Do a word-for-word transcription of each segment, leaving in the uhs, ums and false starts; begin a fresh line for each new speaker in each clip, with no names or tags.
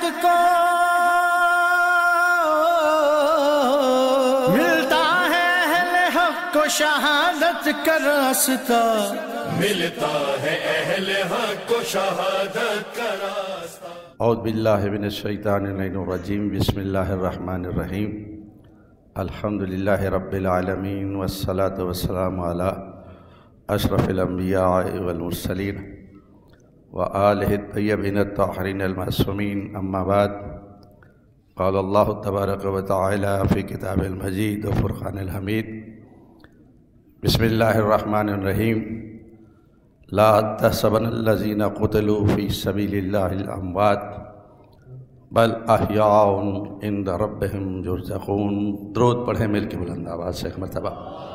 حق کو ملتا ہے اہل حق کو شہادت کا راستہ،
ملتا ہے اہل حق کو شہادت کا راستہ۔
اعوذ باللہ من الشیطان الرجیم، بسم اللہ الرحمن الرحیم، الحمد للہ رب العالمین، والصلاة والسلام علی اشرف الانبیاء والمرسلین وآلہ الطیبین الطاہرین المعصومین، اما بعد، قال اللہ تبارک و تعالی فی کتاب المجید وفرقان الحمید، بسم اللہ الرحمن الرحیم، لا تحسبن الذین قتلوا فی سبیل اللہ اموات بل احیاء عند ربہم یرزقون۔ درود پڑھیں مل کے بلند آواز سے ایک مرتبہ۔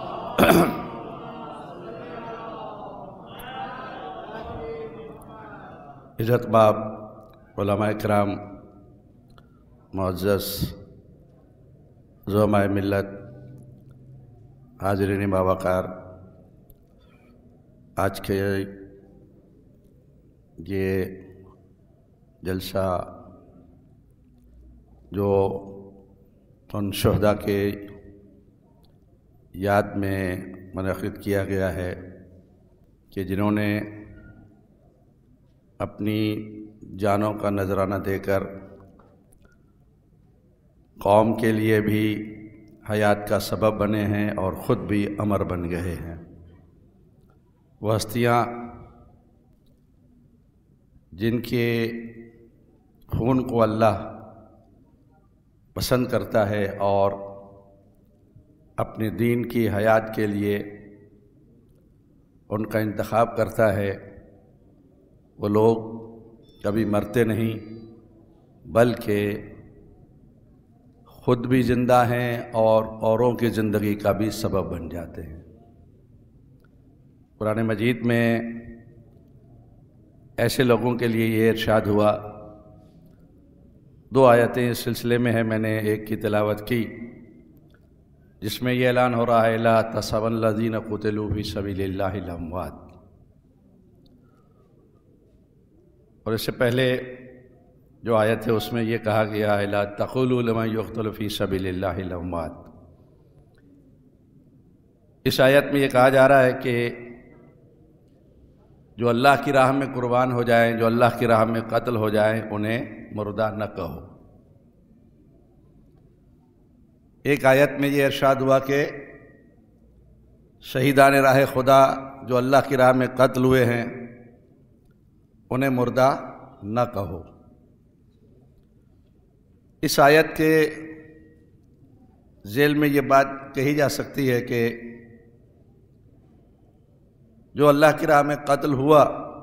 عزت باب علماء کرام، معزز زعماء ملت، حاضرین باوقار، آج کے یہ جلسہ جو ان شہداء کے یاد میں منعقد کیا گیا ہے کہ جنہوں نے اپنی جانوں کا نذرانہ دے کر قوم کے لیے بھی حیات کا سبب بنے ہیں اور خود بھی امر بن گئے ہیں۔ وہ ہستیاں جن کے خون کو اللہ پسند کرتا ہے اور اپنے دین کی حیات کے لیے ان کا انتخاب کرتا ہے، وہ لوگ کبھی مرتے نہیں بلکہ خود بھی زندہ ہیں اور اوروں کی زندگی کا بھی سبب بن جاتے ہیں۔ قرآن مجید میں ایسے لوگوں کے لیے یہ ارشاد ہوا، دو آیتیں اس سلسلے میں ہیں، میں نے ایک کی تلاوت کی جس میں یہ اعلان ہو رہا ہے لا تحسبن الذین قتلوا فی سبیل اللہ اموات، اور اس سے پہلے جو آیت ہے اس میں یہ کہا گیا ہے لا تقولوا لمن یقتل فی سبیل اللہ اموات۔ اس آیت میں یہ کہا جا رہا ہے کہ جو اللہ کی راہ میں قربان ہو جائیں، جو اللہ کی راہ میں قتل ہو جائیں، انہیں مردہ نہ کہو۔ ایک آیت میں یہ ارشاد ہوا کہ شہیدان راہ خدا جو اللہ کی راہ میں قتل ہوئے ہیں انہیں مردہ نہ کہو۔ اس آیت کے ذیل میں یہ بات کہی جا سکتی ہے کہ جو اللہ کی راہ میں قتل ہوا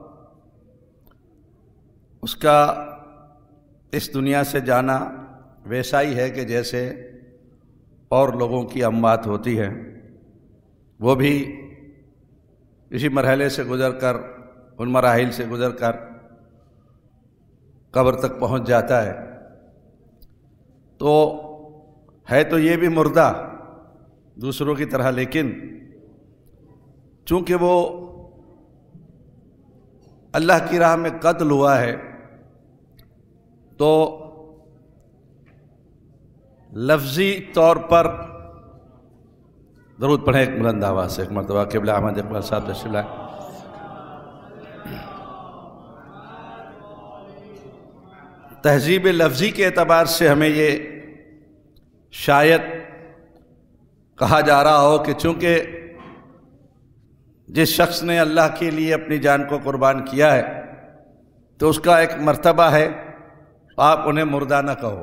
اس کا اس دنیا سے جانا ویسا ہی ہے کہ جیسے اور لوگوں کی اموات ہوتی ہے، وہ بھی اسی مرحلے سے گزر کر، ان مراحل سے گزر کر قبر تک پہنچ جاتا ہے۔ تو ہے تو یہ بھی مردہ دوسروں کی طرح، لیکن چونکہ وہ اللہ کی راہ میں قتل ہوا ہے تو لفظی طور پر درود پڑھیں ایک بلند آواز سے ایک مرتبہ، قبلہ احمد اقبال صاحب تشریف لائیں۔ تہذیب لفظی کے اعتبار سے ہمیں یہ شاید کہا جا رہا ہو کہ چونکہ جس شخص نے اللہ کے لیے اپنی جان کو قربان کیا ہے تو اس کا ایک مرتبہ ہے، آپ انہیں مردہ نہ کہو۔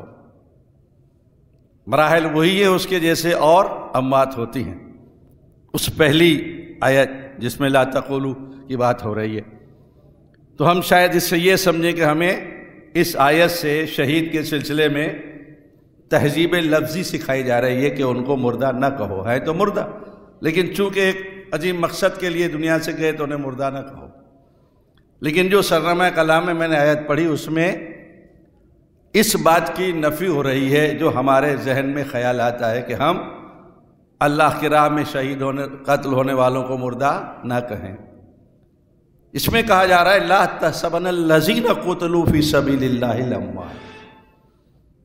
مراحل وہی ہے اس کے جیسے اور اموات ہوتی ہیں۔ اس پہلی آیت جس میں لا تقولوا کی بات ہو رہی ہے، تو ہم شاید اس سے یہ سمجھیں کہ ہمیں اس آیت سے شہید کے سلسلے میں تہذیب لفظی سکھائی جا رہی ہے کہ ان کو مردہ نہ کہو، ہے تو مردہ، لیکن چونکہ ایک عظیم مقصد کے لیے دنیا سے گئے تو انہیں مردہ نہ کہو۔ لیکن جو سرنامہ کلام میں میں نے آیت پڑھی اس میں اس بات کی نفی ہو رہی ہے جو ہمارے ذہن میں خیال آتا ہے کہ ہم اللہ کی راہ میں شہید ہونے قتل ہونے والوں کو مردہ نہ کہیں۔ اس میں کہا جا رہا ہے لا تحسبن الذین قتلوا فی سبیل اللہ اموات،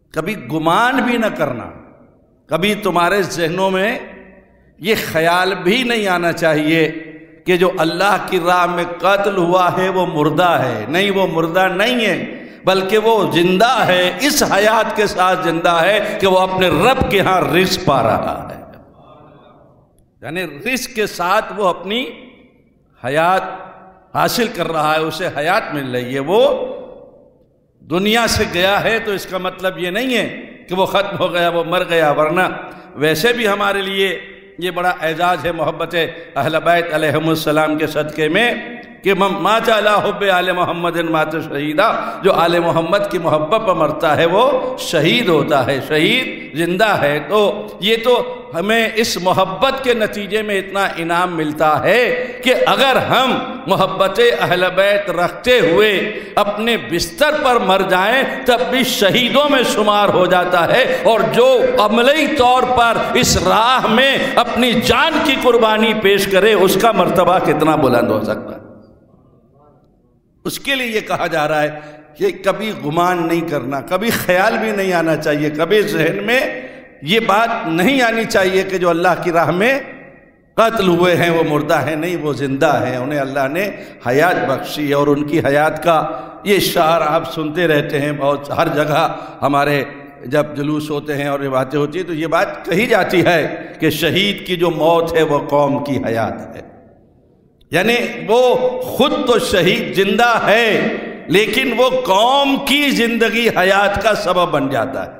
کبھی گمان بھی نہ کرنا، کبھی تمہارے ذہنوں میں یہ خیال بھی نہیں آنا چاہیے کہ جو اللہ کی راہ میں قتل ہوا ہے وہ مردہ ہے. نہیں، وہ مردہ نہیں ہے، بلکہ وہ زندہ ہے، اس حیات کے ساتھ زندہ ہے کہ وہ اپنے رب کے ہاں رزق پا رہا ہے. یعنی رزق کے ساتھ وہ اپنی حیات حاصل کر رہا ہے، اسے حیات مل رہی ہے. وہ دنیا سے گیا ہے تو اس کا مطلب یہ نہیں ہے کہ وہ ختم ہو گیا، وہ مر گیا. ورنہ ویسے بھی ہمارے لیے یہ بڑا اعزاز ہے محبت اہل بیت علیہم السلام کے صدقے میں کہ مات علی حب آل محمد مات شہیدہ، جو آل محمد کی محبت پر مرتا ہے وہ شہید ہوتا ہے، شہید زندہ ہے. تو یہ تو ہمیں اس محبت کے نتیجے میں اتنا انعام ملتا ہے کہ اگر ہم محبت اہل بیت رکھتے ہوئے اپنے بستر پر مر جائیں تب بھی شہیدوں میں شمار ہو جاتا ہے. اور جو عملی طور پر اس راہ میں اپنی جان کی قربانی پیش کرے اس کا مرتبہ کتنا بلند ہو سکتا ہے. اس کے لیے یہ کہا جا رہا ہے کہ کبھی گمان نہیں کرنا، کبھی خیال بھی نہیں آنا چاہیے، کبھی ذہن میں یہ بات نہیں آنی چاہیے کہ جو اللہ کی راہ میں قتل ہوئے ہیں وہ مردہ ہیں. نہیں، وہ زندہ ہیں، انہیں اللہ نے حیات بخشی. اور ان کی حیات کا یہ شعر آپ سنتے رہتے ہیں بہت، ہر جگہ ہمارے جب جلوس ہوتے ہیں اور یہ باتیں ہوتی ہیں تو یہ بات کہی جاتی ہے کہ شہید کی جو موت ہے وہ قوم کی حیات ہے. یعنی وہ خود تو شہید زندہ ہے لیکن وہ قوم کی زندگی حیات کا سبب بن جاتا ہے.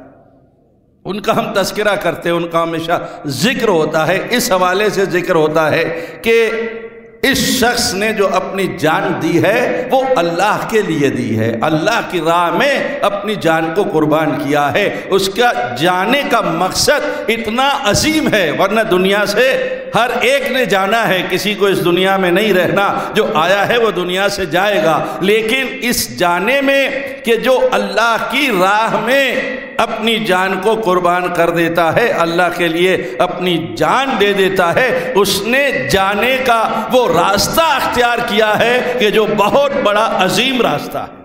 ان کا ہم تذکرہ کرتے ہیں، ان کا ہمیشہ ذکر ہوتا ہے، اس حوالے سے ذکر ہوتا ہے کہ اس شخص نے جو اپنی جان دی ہے وہ اللہ کے لیے دی ہے، اللہ کی راہ میں اپنی جان کو قربان کیا ہے. اس کا جانے کا مقصد اتنا عظیم ہے، ورنہ دنیا سے ہر ایک نے جانا ہے، کسی کو اس دنیا میں نہیں رہنا، جو آیا ہے وہ دنیا سے جائے گا. لیکن اس جانے میں کہ جو اللہ کی راہ میں اپنی جان کو قربان کر دیتا ہے، اللہ کے لیے اپنی جان دے دیتا ہے، اس نے جانے کا وہ راستہ اختیار کیا ہے کہ جو بہت بڑا عظیم راستہ ہے،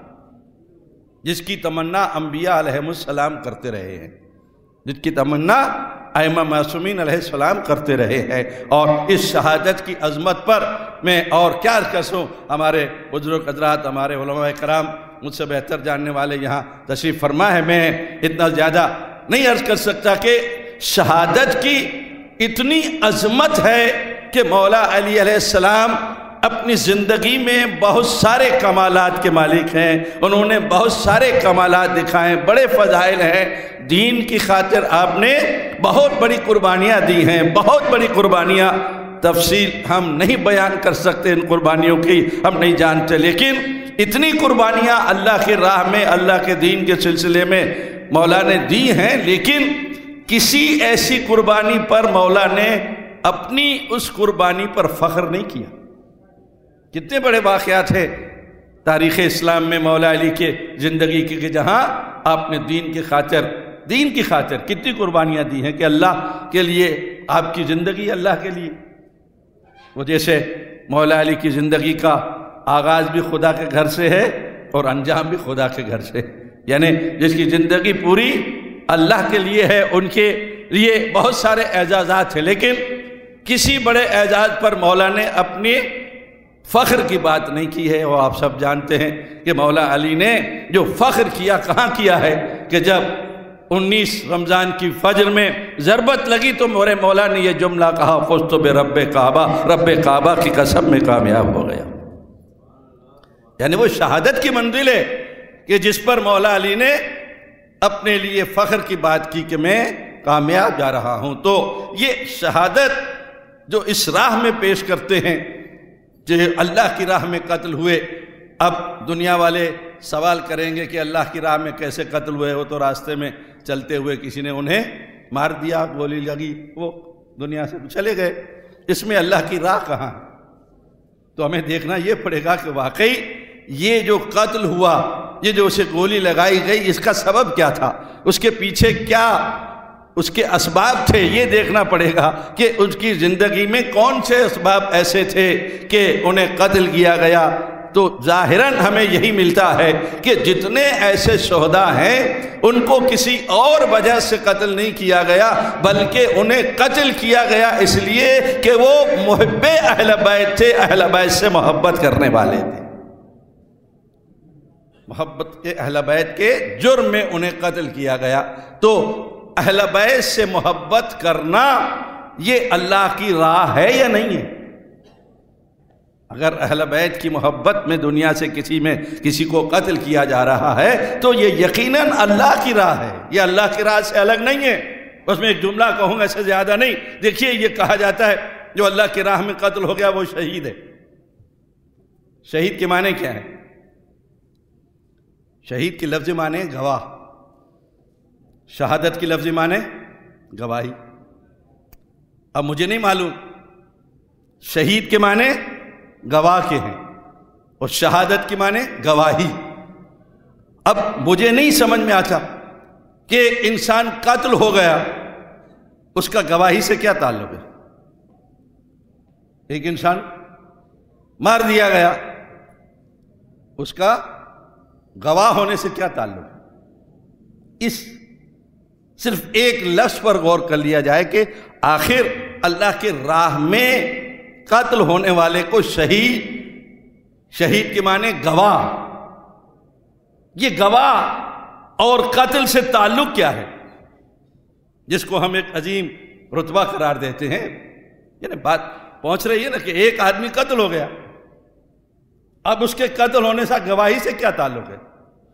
جس کی تمنا انبیاء علیہ السلام کرتے رہے ہیں، جس کی تمنا ائمہ معصومین علیہ السلام کرتے رہے ہیں. اور اس شہادت کی عظمت پر میں اور کیا کہوں، ہمارے بزرگ حضرات، ہمارے علماء کرام مجھ سے بہتر جاننے والے یہاں تشریف فرما ہے. میں اتنا زیادہ نہیں عرض کر سکتا کہ شہادت کی اتنی عظمت ہے کہ مولا علی علیہ السلام اپنی زندگی میں بہت سارے کمالات کے مالک ہیں، انہوں نے بہت سارے کمالات دکھائے، بڑے فضائل ہیں. دین کی خاطر آپ نے بہت بڑی قربانیاں دی ہیں، بہت بڑی قربانیاں. تفصیل ہم نہیں بیان کر سکتے ان قربانیوں کی، ہم نہیں جانتے، لیکن اتنی قربانیاں اللہ کی راہ میں، اللہ کے دین کے سلسلے میں مولا نے دی ہیں. لیکن کسی ایسی قربانی پر مولا نے اپنی اس قربانی پر فخر نہیں کیا. کتنے بڑے واقعات ہیں تاریخ اسلام میں مولا علی کے زندگی کے، کہ جہاں آپ نے دین کی خاطر دین کی خاطر کتنی قربانیاں دی ہیں کہ اللہ کے لیے آپ کی زندگی اللہ کے لیے. وہ جیسے مولا علی کی زندگی کا آغاز بھی خدا کے گھر سے ہے اور انجام بھی خدا کے گھر سے، یعنی جس کی زندگی پوری اللہ کے لیے ہے، ان کے لیے بہت سارے اعزازات ہیں. لیکن کسی بڑے اعزاز پر مولا نے اپنی فخر کی بات نہیں کی ہے. وہ آپ سب جانتے ہیں کہ مولا علی نے جو فخر کیا کہاں کیا ہے کہ جب انیس رمضان کی فجر میں ضربت لگی تو میرے مولا نے یہ جملہ کہا، فزت برب کعبہ، رب کعبہ کی قسم میں کامیاب ہو گیا. یعنی وہ شہادت کی منزل ہے کہ جس پر مولا علی نے اپنے لیے فخر کی بات کی کہ میں کامیاب جا رہا ہوں. تو یہ شہادت جو اس راہ میں پیش کرتے ہیں، جو اللہ کی راہ میں قتل ہوئے. اب دنیا والے سوال کریں گے کہ اللہ کی راہ میں کیسے قتل ہوئے؟ وہ تو راستے میں چلتے ہوئے کسی نے انہیں مار دیا، گولی لگی، وہ دنیا سے چلے گئے. اس میں اللہ کی راہ کہاں؟ تو ہمیں دیکھنا یہ پڑے گا کہ واقعی یہ جو قتل ہوا، یہ جو اسے گولی لگائی گئی، اس کا سبب کیا تھا، اس کے پیچھے کیا اس کے اسباب تھے، یہ دیکھنا پڑے گا کہ اس کی زندگی میں کون سے اسباب ایسے تھے کہ انہیں قتل کیا گیا. تو ظاہراً ہمیں یہی ملتا ہے کہ جتنے ایسے شہداء ہیں ان کو کسی اور وجہ سے قتل نہیں کیا گیا، بلکہ انہیں قتل کیا گیا اس لیے کہ وہ محب اہل بیت تھے، اہل بیت سے محبت کرنے والے تھے، محبت کے اہل بیت کے جرم میں انہیں قتل کیا گیا۔ تو اہل بیت سے محبت کرنا یہ اللہ کی راہ ہے یا نہیں ہے؟ اگر اہل بیت کی محبت میں دنیا سے کسی میں کسی کو قتل کیا جا رہا ہے تو یہ یقیناً اللہ کی راہ ہے، یہ اللہ کی راہ سے الگ نہیں ہے۔ بس میں ایک جملہ کہوں گا، ایسے زیادہ نہیں۔ دیکھیے یہ کہا جاتا ہے جو اللہ کی راہ میں قتل ہو گیا وہ شہید ہے۔ شہید کے معنی کیا ہے؟ شہید کی لفظ معنی گواہ، شہادت کی لفظ معنی گواہی۔ اب مجھے نہیں معلوم شہید کے معنی گواہ کے ہیں اور شہادت کی معنی گواہی۔ اب مجھے نہیں سمجھ میں آتا کہ انسان قتل ہو گیا، اس کا گواہی سے کیا تعلق ہے؟ ایک انسان مار دیا گیا، اس کا گواہ ہونے سے کیا تعلق ہے؟ اس صرف ایک لفظ پر غور کر لیا جائے کہ آخر اللہ کے راہ میں قتل ہونے والے کو شہید، شہید کے معنی گواہ، یہ گواہ اور قتل سے تعلق کیا ہے جس کو ہم ایک عظیم رتبہ قرار دیتے ہیں؟ یعنی بات پہنچ رہی ہے نا کہ ایک آدمی قتل ہو گیا، اب اس کے قتل ہونے سے گواہی سے کیا تعلق ہے؟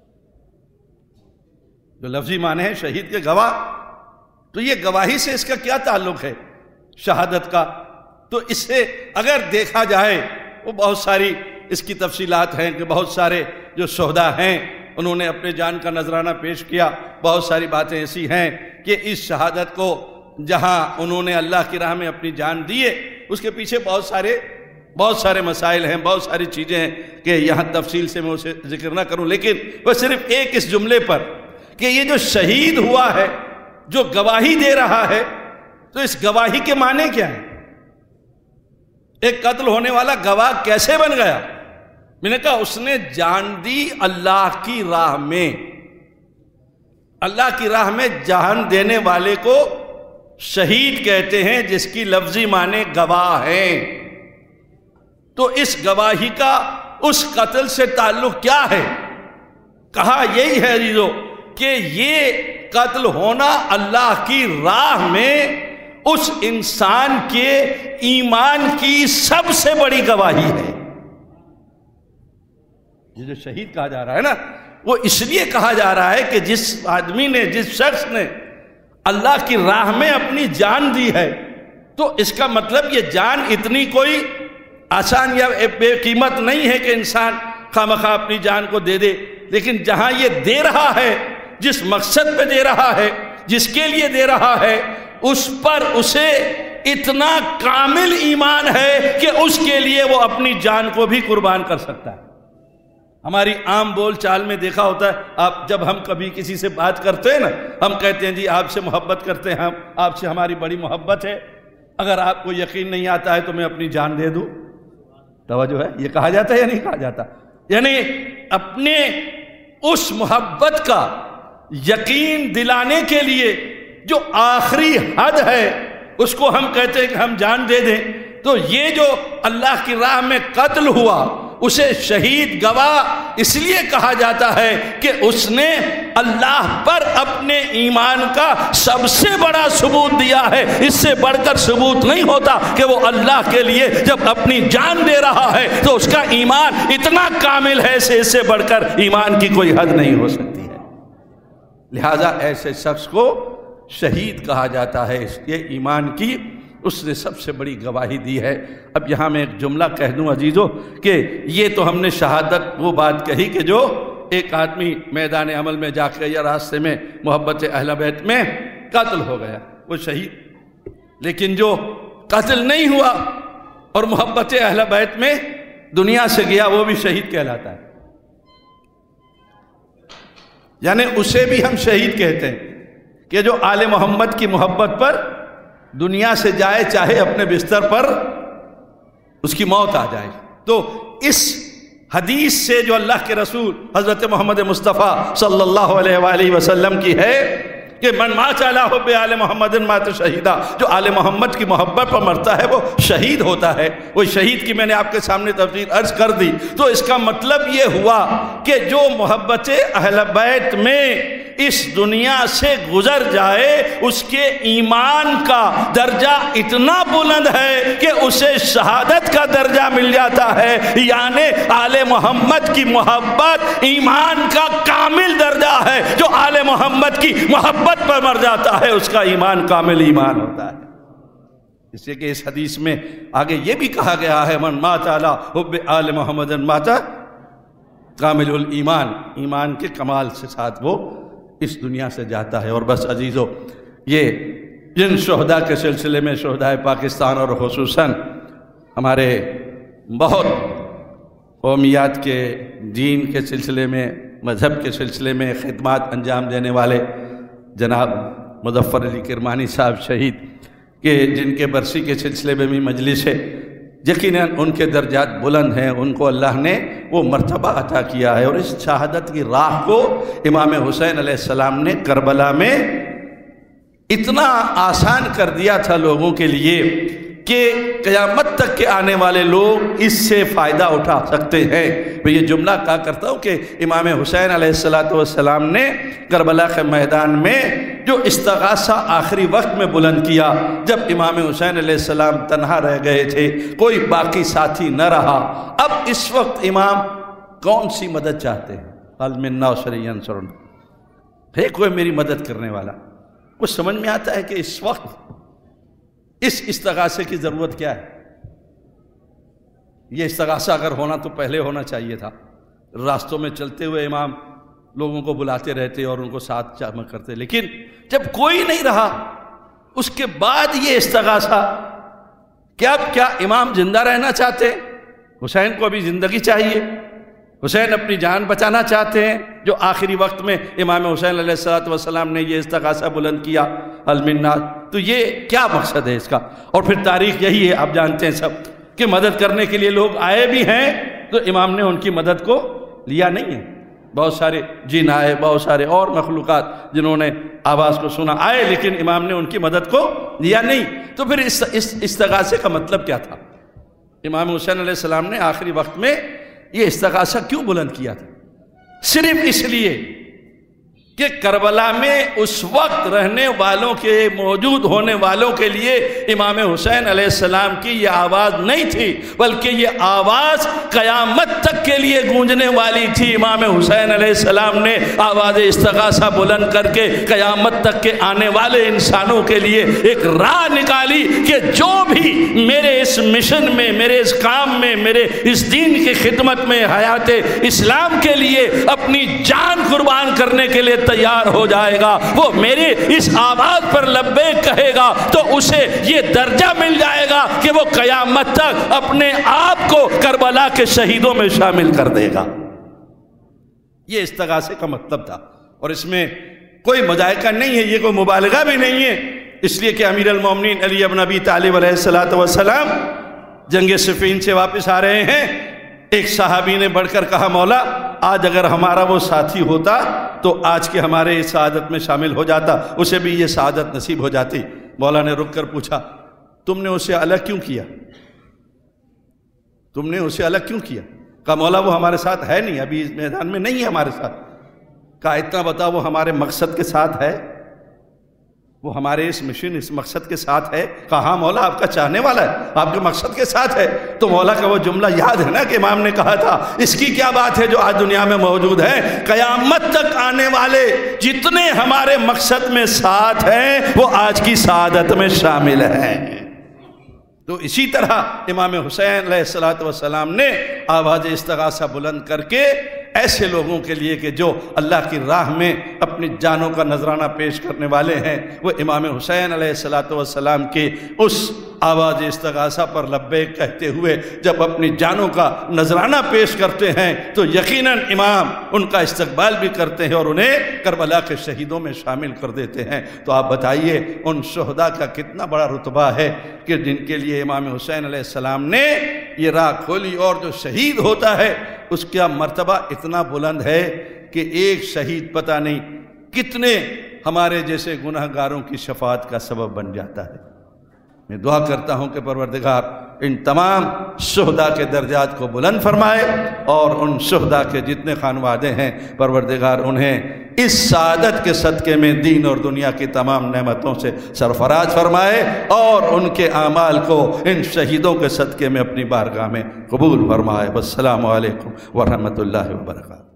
جو لفظی معنی ہے شہید کے گواہ، تو یہ گواہی سے اس کا کیا تعلق ہے شہادت کا؟ تو اس سے اگر دیکھا جائے وہ بہت ساری اس کی تفصیلات ہیں کہ بہت سارے جو شہداء ہیں انہوں نے اپنے جان کا نذرانہ پیش کیا، بہت ساری باتیں ایسی ہیں کہ اس شہادت کو جہاں انہوں نے اللہ کی راہ میں اپنی جان دی ہے اس کے پیچھے بہت سارے بہت سارے مسائل ہیں، بہت ساری چیزیں ہیں کہ یہاں تفصیل سے میں اسے ذکر نہ کروں، لیکن وہ صرف ایک اس جملے پر کہ یہ جو شہید ہوا ہے، جو گواہی دے رہا ہے، تو اس گواہی کے معنی کیا ہے؟ ایک قتل ہونے والا گواہ کیسے بن گیا؟ میں نے کہا اس نے جان دی اللہ کی راہ میں، اللہ کی راہ میں جان دینے والے کو شہید کہتے ہیں جس کی لفظی معنی گواہ ہیں۔ تو اس گواہی کا اس قتل سے تعلق کیا ہے؟ کہا یہی ہے عزیزو کہ یہ قتل ہونا اللہ کی راہ میں اس انسان کے ایمان کی سب سے بڑی گواہی ہے۔ یہ جو شہید کہا جا رہا ہے نا، وہ اس لیے کہا جا رہا ہے کہ جس آدمی نے، جس شخص نے اللہ کی راہ میں اپنی جان دی ہے، تو اس کا مطلب یہ جان اتنی کوئی آسان یا بے قیمت نہیں ہے کہ انسان خواہ اپنی جان کو دے دے، لیکن جہاں یہ دے رہا ہے، جس مقصد پہ دے رہا ہے، جس کے لیے دے رہا ہے، اس پر اسے اتنا کامل ایمان ہے کہ اس کے لیے وہ اپنی جان کو بھی قربان کر سکتا ہے۔ ہماری عام بول چال میں دیکھا ہوتا ہے، آپ جب ہم کبھی کسی سے بات کرتے ہیں نا، ہم کہتے ہیں جی آپ سے محبت کرتے ہیں، ہم آپ سے ہماری بڑی محبت ہے، اگر آپ کو یقین نہیں آتا ہے تو میں اپنی جان دے دوں۔ توجہ ہے، یہ کہا جاتا ہے یا نہیں کہا جاتا؟ یعنی اپنے اس محبت کا یقین دلانے کے لیے جو آخری حد ہے اس کو ہم کہتے ہیں کہ ہم جان دے دیں۔ تو یہ جو اللہ کی راہ میں قتل ہوا اسے شہید گواہ اس لیے کہا جاتا ہے کہ اس نے اللہ پر اپنے ایمان کا سب سے بڑا ثبوت دیا ہے۔ اس سے بڑھ کر ثبوت نہیں ہوتا کہ وہ اللہ کے لیے جب اپنی جان دے رہا ہے تو اس کا ایمان اتنا کامل ہے، سے اس سے بڑھ کر ایمان کی کوئی حد نہیں ہو سکتی ہے۔ لہذا ایسے شخص کو شہید کہا جاتا ہے، اس لیے ایمان کی اس نے سب سے بڑی گواہی دی ہے۔ اب یہاں میں ایک جملہ کہہ دوں عزیزو کہ یہ تو ہم نے شہادت وہ بات کہی کہ جو ایک آدمی میدان عمل میں جا کے یا راستے میں محبت اہل بیت میں قتل ہو گیا، وہ شہید۔ لیکن جو قتل نہیں ہوا اور محبت اہل بیت میں دنیا سے گیا وہ بھی شہید کہلاتا ہے، یعنی اسے بھی ہم شہید کہتے ہیں کہ جو آل محمد کی محبت پر دنیا سے جائے، چاہے اپنے بستر پر اس کی موت آ جائے۔ تو اس حدیث سے جو اللہ کے رسول حضرت محمد مصطفیٰ صلی اللہ علیہ وآلہ وسلم کی ہے کہ من مات علی حب آل محمد مات شہیدہ، جو آل محمد کی محبت پر مرتا ہے وہ شہید ہوتا ہے۔ وہ شہید کی میں نے آپ کے سامنے تفسیر عرض کر دی، تو اس کا مطلب یہ ہوا کہ جو محبت اہل بیت میں اس دنیا سے گزر جائے اس کے ایمان کا درجہ اتنا بلند ہے کہ اسے شہادت کا درجہ مل جاتا ہے، یعنی آل محمد کی محبت ایمان کا کامل درجہ ہے۔ جو آل محمد کی محبت پر مر جاتا ہے اس کا ایمان کامل ایمان ہوتا ہے۔ اس لیے کہ اس حدیث میں آگے یہ بھی کہا گیا ہے من مات علی حب آل محمد مات کامل الایمان، ایمان کے کمال سے ساتھ وہ اس دنیا سے جاتا ہے۔ اور بس عزیزو، یہ جن شہداء کے سلسلے میں شہداء پاکستان اور خصوصاً ہمارے بہت قومیات کے دین کے سلسلے میں، مذہب کے سلسلے میں خدمات انجام دینے والے جناب مظفر علی کرمانی صاحب شہید کہ جن کے برسی کے سلسلے میں بھی مجلس ہے، یقیناً ان کے درجات بلند ہیں، ان کو اللہ نے وہ مرتبہ عطا کیا ہے۔ اور اس شہادت کی راہ کو امام حسین علیہ السلام نے کربلا میں اتنا آسان کر دیا تھا لوگوں کے لیے کہ قیامت تک کے آنے والے لوگ اس سے فائدہ اٹھا سکتے ہیں۔ میں یہ جملہ کہا کرتا ہوں کہ امام حسین علیہ السلام نے کربلا کے میدان میں جو استغاثہ آخری وقت میں بلند کیا، جب امام حسین علیہ السلام تنہا رہ گئے تھے، کوئی باقی ساتھی نہ رہا، اب اس وقت امام کون سی مدد چاہتے ہیں؟ هل من ناصر ینصرنا، ہے کوئی میری مدد کرنے والا؟ کچھ سمجھ میں آتا ہے کہ اس وقت اس استغاثے کی ضرورت کیا ہے؟ یہ استغاثہ اگر ہونا تو پہلے ہونا چاہیے تھا۔ راستوں میں چلتے ہوئے امام لوگوں کو بلاتے رہتے اور ان کو ساتھ جمع کرتے، لیکن جب کوئی نہیں رہا اس کے بعد یہ استغاثہ، کیا کیا امام زندہ رہنا چاہتے ہیں؟ حسین کو ابھی زندگی چاہیے، حسین اپنی جان بچانا چاہتے ہیں، جو آخری وقت میں امام حسین علیہ السلام نے یہ استغاثہ بلند کیا حل من ناصر، تو یہ کیا مقصد ہے اس کا؟ اور پھر تاریخ یہی ہے، آپ جانتے ہیں سب کہ مدد کرنے کے لیے لوگ آئے بھی ہیں تو امام نے ان کی مدد کو لیا نہیں ہے۔ بہت سارے جن آئے، بہت سارے اور مخلوقات جنہوں نے آواز کو سنا آئے، لیکن امام نے ان کی مدد کو لیا نہیں۔ تو پھر اس استغاثے کا مطلب کیا تھا؟ امام حسین علیہ السلام نے آخری وقت میں یہ استغاثہ کیوں بلند کیا تھا؟ صرف اس لیے کہ کربلا میں اس وقت رہنے والوں کے، موجود ہونے والوں کے لیے امام حسین علیہ السلام کی یہ آواز نہیں تھی، بلکہ یہ آواز قیامت تک کے لیے گونجنے والی تھی۔ امام حسین علیہ السلام نے آواز استغاثہ بلند کر کے قیامت تک کے آنے والے انسانوں کے لیے ایک راہ نکالی کہ جو بھی میرے اس مشن میں، میرے اس کام میں، میرے اس دین کی خدمت میں، حیات اسلام کے لیے اپنی جان قربان کرنے کے لیے تیار ہو جائے گا، وہ میرے اس آواز پر لبیک کہے گا تو اسے یہ درجہ مل جائے گا کہ وہ قیامت تک اپنے آپ کو کربلا کے شہیدوں میں شامل کر دے گا۔ یہ استغاثے کا مطلب تھا، اور اس میں کوئی مذائقہ نہیں ہے، یہ کوئی مبالغہ بھی نہیں ہے، اس لیے کہ امیر المومنین علی بن ابی طالب علیہ السلام جنگ صفین سے واپس آ رہے ہیں۔ ایک صحابی نے بڑھ کر کہا مولا آج اگر ہمارا وہ ساتھی ہوتا تو آج کے ہمارے اس سعادت میں شامل ہو جاتا، اسے بھی یہ سعادت نصیب ہو جاتی۔ مولا نے رک کر پوچھا تم نے اسے الگ کیوں کیا؟ تم نے اسے الگ کیوں کیا؟ کہا مولا وہ ہمارے ساتھ ہے نہیں، ابھی اس میدان میں نہیں ہے ہمارے ساتھ۔ کہا اتنا بتا وہ ہمارے مقصد کے ساتھ ہے، وہ ہمارے اس مشن، اس مقصد کے ساتھ ہے؟ کہا ہاں مولا آپ کا چاہنے والا ہے، آپ کے مقصد کے ساتھ ہے۔ تو مولا کا وہ جملہ یاد ہے نا کہ امام نے کہا تھا اس کی کیا بات ہے جو آج دنیا میں موجود ہے، قیامت تک آنے والے جتنے ہمارے مقصد میں ساتھ ہیں وہ آج کی سعادت میں شامل ہیں۔ تو اسی طرح امام حسین علیہ السلام نے آواز استغاثہ بلند کر کے ایسے لوگوں کے لیے کہ جو اللہ کی راہ میں اپنی جانوں کا نذرانہ پیش کرنے والے ہیں، وہ امام حسین علیہ السلام کے اس آواز استغاثہ پر لبیک کہتے ہوئے جب اپنی جانوں کا نذرانہ پیش کرتے ہیں تو یقیناً امام ان کا استقبال بھی کرتے ہیں اور انہیں کربلا کے شہیدوں میں شامل کر دیتے ہیں۔ تو آپ بتائیے ان شہداء کا کتنا بڑا رتبہ ہے کہ جن کے لیے امام حسین علیہ السلام نے یہ راہ کھولی، اور جو شہید ہوتا ہے اس کا مرتبہ اتنا بلند ہے کہ ایک شہید پتہ نہیں کتنے ہمارے جیسے گناہ گاروں کی شفاعت کا سبب بن جاتا ہے۔ میں دعا کرتا ہوں کہ پروردگار ان تمام شہداء کے درجات کو بلند فرمائے، اور ان شہداء کے جتنے خانوادے ہیں پروردگار انہیں اس سعادت کے صدقے میں دین اور دنیا کی تمام نعمتوں سے سرفراز فرمائے، اور ان کے اعمال کو ان شہیدوں کے صدقے میں اپنی بارگاہ میں قبول فرمائے۔ والسلام علیکم ورحمۃ اللہ وبرکاتہ۔